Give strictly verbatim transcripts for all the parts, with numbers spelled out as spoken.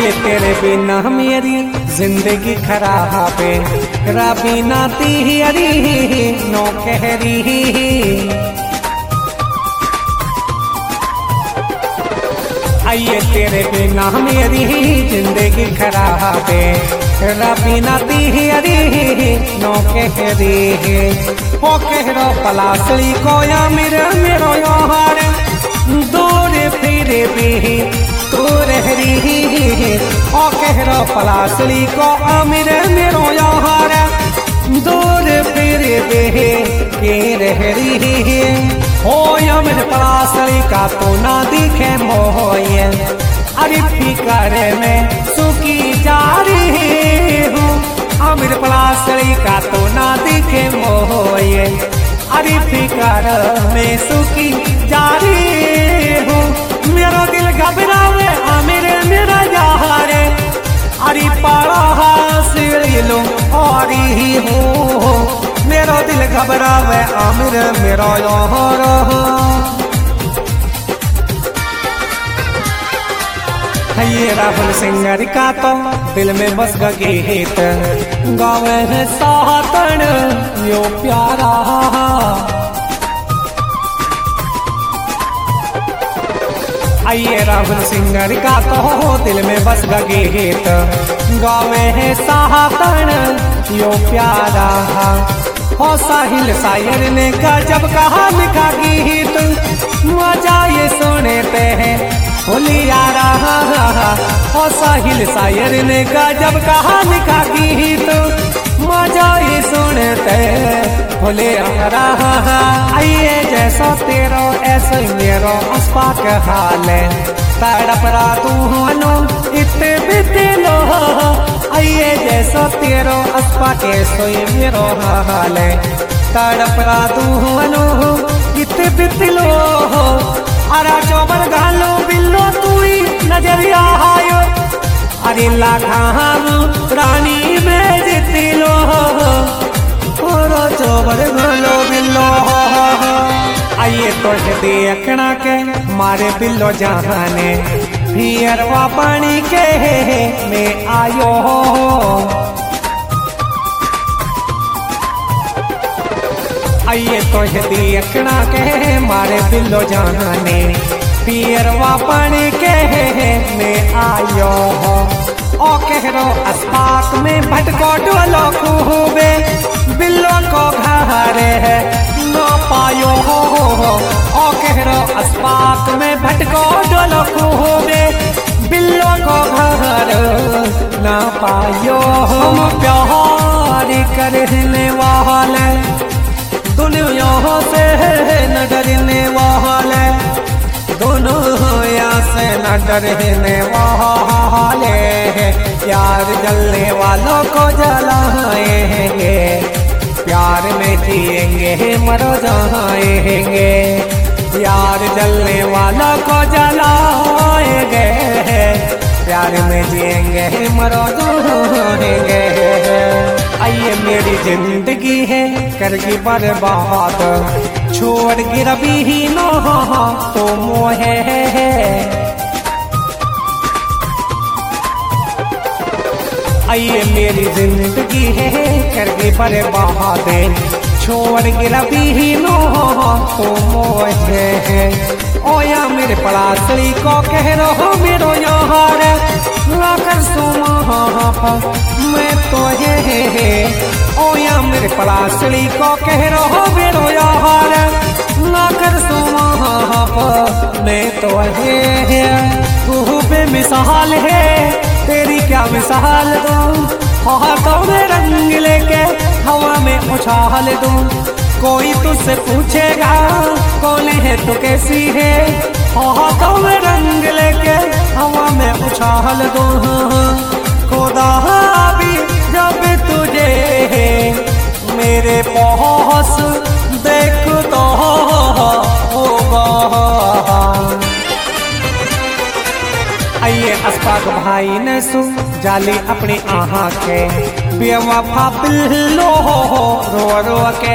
आइए तेरे बिना मेरी जिंदगी खराब है, रबी ना तेरी नो कहरी। आइए तेरे बिना मेरी जिंदगी खराब है, रबी ना तेरी नो कहरी। ओ कहरो पलासली को या मेरे मेरो यार, दूर फिर भी तू रहरी। ओ कहरो पलासली को मेरे मेरो यार, दूर फिर भी के रहरी। हो अमिर पलासली का तो ना दिखे मोये, अरे फिकर में सुखी जा रही हूँ। अमिर पलासली का तो ना दिखे मोये, अरे फिकर में सुखी जा रही हूँ। मेरा दिल घबरावे आमिर मेरा यारे, अरे पारा हासिल लो और ही हो। मेरा दिल घबरावे आमिर मेरा यार। ये राहुल सिंगर का तो दिल में बस गीत, गावे है सातन यो प्यारा। आइए राहुल सिंगर का तो दिल में बस गीत, गावे है सातन यो प्यारा। हो साहिल शायर ने गजब कहा लिखा गीत, मजा ये सुनते हैं होलिया रहा। हो साहिल शायर ने गजब कहा लिखा गीत, मजा ये सुनते होलिया रहा। आइए जैसा तेरो ऐसे मेरो अस्पाक हाल है, तड़प रहा तू हनो इतने बिते लो। आइए जैसा तेरो अस्पाक सोई मेरो हाल है, तड़प रहा तू हनो इतने बिते लो। अरा चौबर गालो बिल्लो तू ही नजरिया आयो, अरे लाखा रानी में जीती लो। चौबर गालो बिल्लो आइए तो देखना के मारे बिल्लो जहाने, फिरवा पानी के में आयो। आइए तो देखना के मारे बिल्लो जाने, फिरवा पानी के में आयो। ओ कहरो अस्पाक में भटको डोलो खूबे, बिल्लो को घर है न पायो। ओ कहरो अस्पाक में भटको डोलो खूबे, बिल्लो को घर न पायो। हम प्यार करने वाले दुनिया से न डरने वाले, दोनों यहाँ से न डरने वाले। प्यार जलने वालों को जलाएंगे, प्यार में जिएंगे मर जाएंगे। प्यार जलने वालों को जलाएंगे, प्यार में जिएंगे मर जाएंगे। आइए मेरी जिंदगी है करगी बर्बाद, छोड़ गिरबी ही नो तो मोहे। आइए मेरी जिंदगी है करगी बर्बाद, छोड़ गिरबी ही नो तो मोहे। ओ या मेरे पलासली को कह रहो मेरो यार, लाकर सुमा मैं तो ये। ओ या मेरे पलासली को कह रहो मेरो यार, लाकर सुमा मैं तो ये। तू बेमिसाल है तेरी क्या मिसाल दूं, हाथों में रंग लेके हवा में उछाल दूं। कोई तुझसे पूछेगा कौन है तो कैसी है, हाथों में रंग लेके हवा में उछाल दूं। खुदा भी जब तुझे मेरे पास देख तो होगा। आइए अस्पाक भाई ने सु जाली अपनी आहा के, बेवफा बिल्लो रो रो के।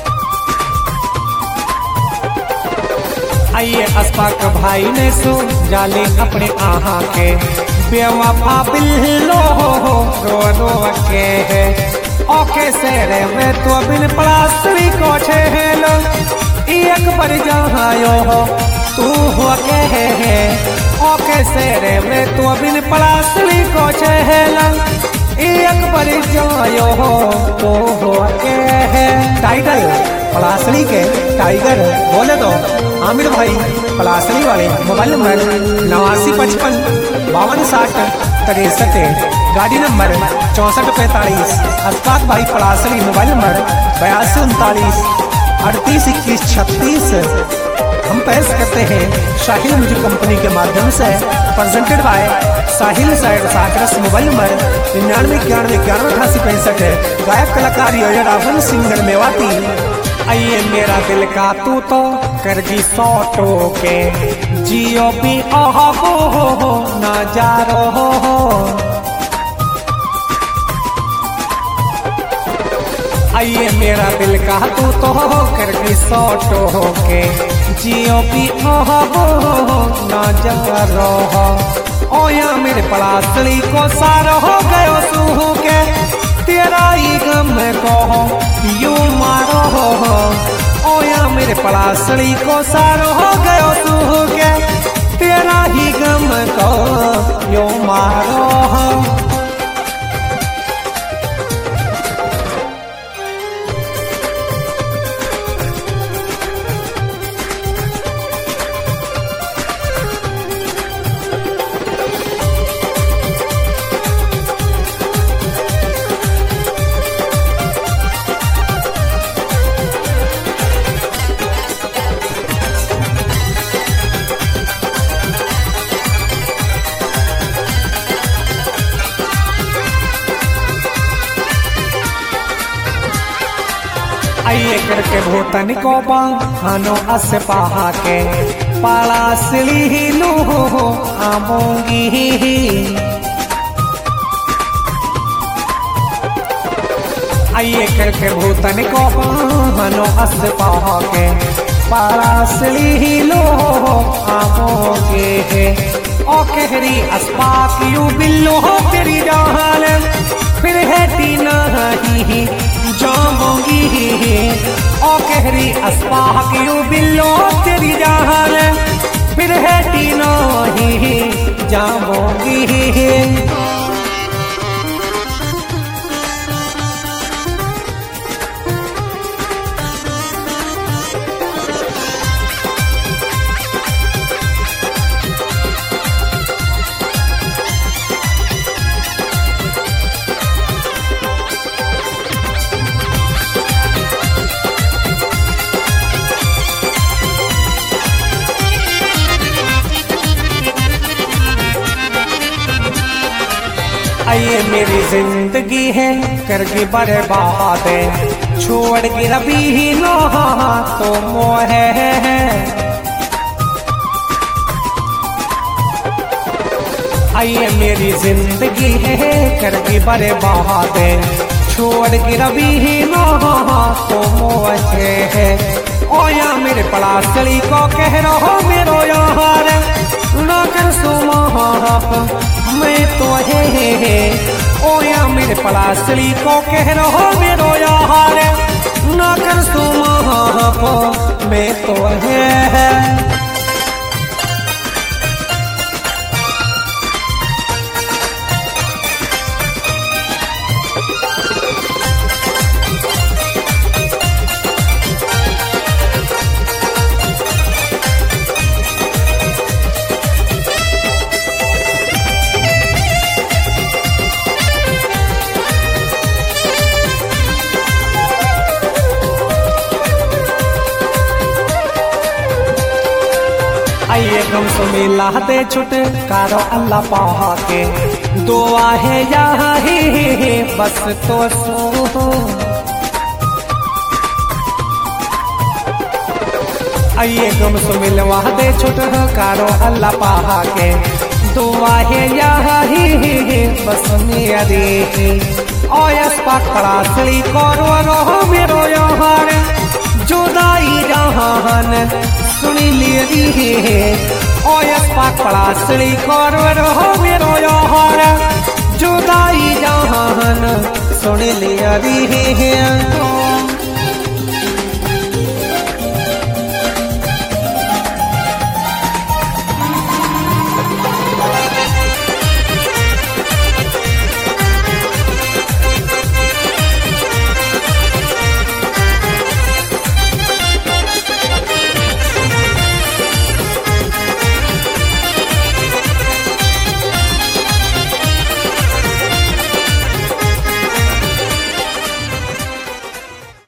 आइए अस्पाक भाई ने सु जाले अपने आहा के बेवफा बिल्लो रो रो के है ओके सेरे में तो बिन पलासरी को छेलो एक बार जहायो हो तू हो के है ओके सेरे में तो बिन पलासरी को छेलो एक बार जायो हो तो हो के है टाइगर पलासरी के टाइगर बोले तो आमिर भाई पलासरी वाले मोबाइल नंबर नवासी पचपन बावन साठ तिरसठ गाड़ी नंबर चौंसठ पैंतालीस अस्ताद भाई पलासरी मोबाइल नंबर बयासी उनतालीस अड़तीस इक्कीस छत्तीस। हम पेश करते हैं साहिल म्यूजिक कंपनी के माध्यम से प्रेजेंटेड बाय साहिल साइड साकरस मोबाइल नंबर निन्यानवे इक्यानवे इक्यानवे अठासी पैंसठ गायक कलाकार योजना रावण सिंगर मेवाती। आइए मेरा दिल का तू तो कर दी सौटो के जियो भी ओहो हो हो ना जा रो हो आइए मेरा दिल का तू तो कर दी सौटो के जियो भी ओहो हो ना जा रो हो ओ या मेरे पलासली को सारा हो गयो तू के तेरा ही गम को यू मारो हो ओ या मेरे पलासड़ी को सारो हो गयो तू के तेरा ही गम को यू मारो हो। आइए करके भूतन को बहानो अस पहा के पलासली लो आमोगी आइए करके भूतन को बहानो अस पहा के पलासली लो आमोगे ओ कहरी अस्पाक यू बिल्लो तेरी जान फिर है तीना ही जाऊंगी ओ कहरी अस्पाक यू बिल्लो तेरी जान फिर है तीनों ही जाऊंगी। आइए मेरी जिंदगी है करके बर्बाद छोड़ के रबी लो तो मोह है आइए मेरी जिंदगी है करके बर्बाद छोड़ के रबी लो तो मोह है ओ या मेरे पलासली को कह रहो मेरो यार ना कर सुमा मैं तो है ओ या मेरे पलासली को कह रहो मेरो यार ना कर सुमा मैं तो है। आइए गम सो मिला दे छुटकारो अल्लाह पाहा के दुआ है यहाँ ही बस तो सो आइए गम सो मिलवा दे छुटकारो अल्लाह पाहा के दुआ है यहाँ ही बस मेरी ओ यस पकड़ासली करो रो मेरो यार जुदाई जहान सुनी लियरी है ओयस पाक पड़ासड़ी करवर हो मेरो यार जुदाई जहान सुन लिया री है